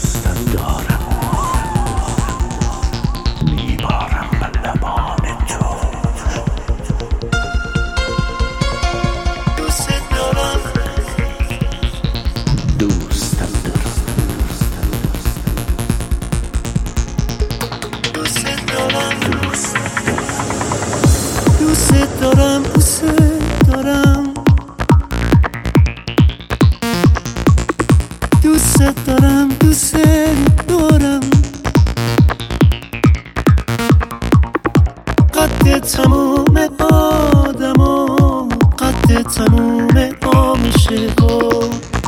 دوست دارم قد تموم آدم و قد تموم آمیشه ها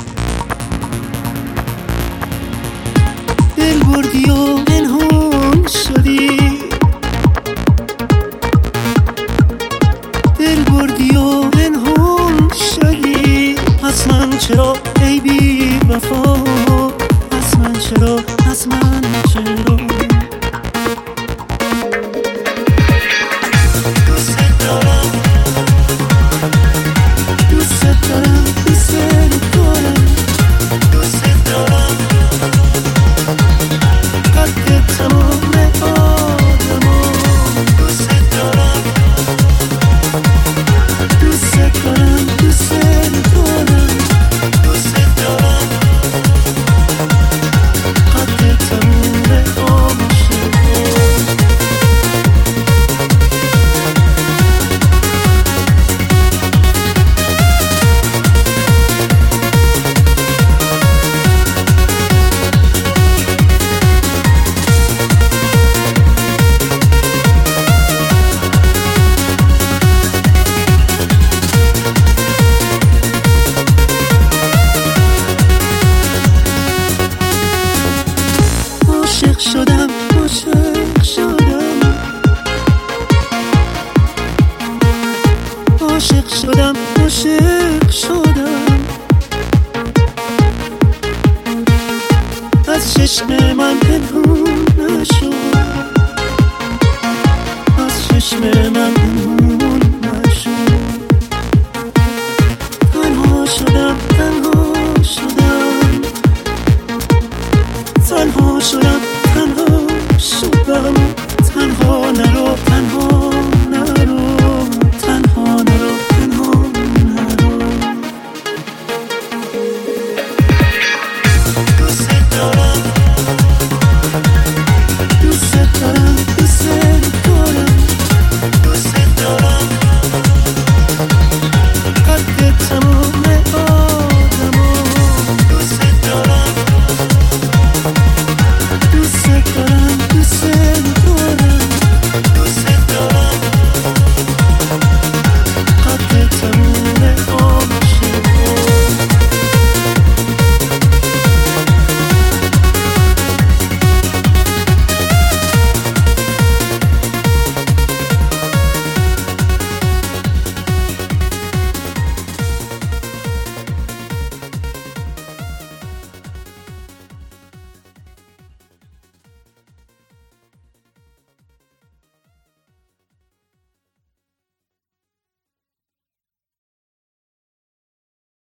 دل بردی و پنهون شدی دل بردی و پنهون شدی پس من چرا ای بی وفا پس من چرا پس من چرا عاشق شدم عاشق شدم عاشق شدم عاشق شدم از چشم من پنهون نشد از چشم من پنهون نشد تنها شدم تنها شدم تنها شدم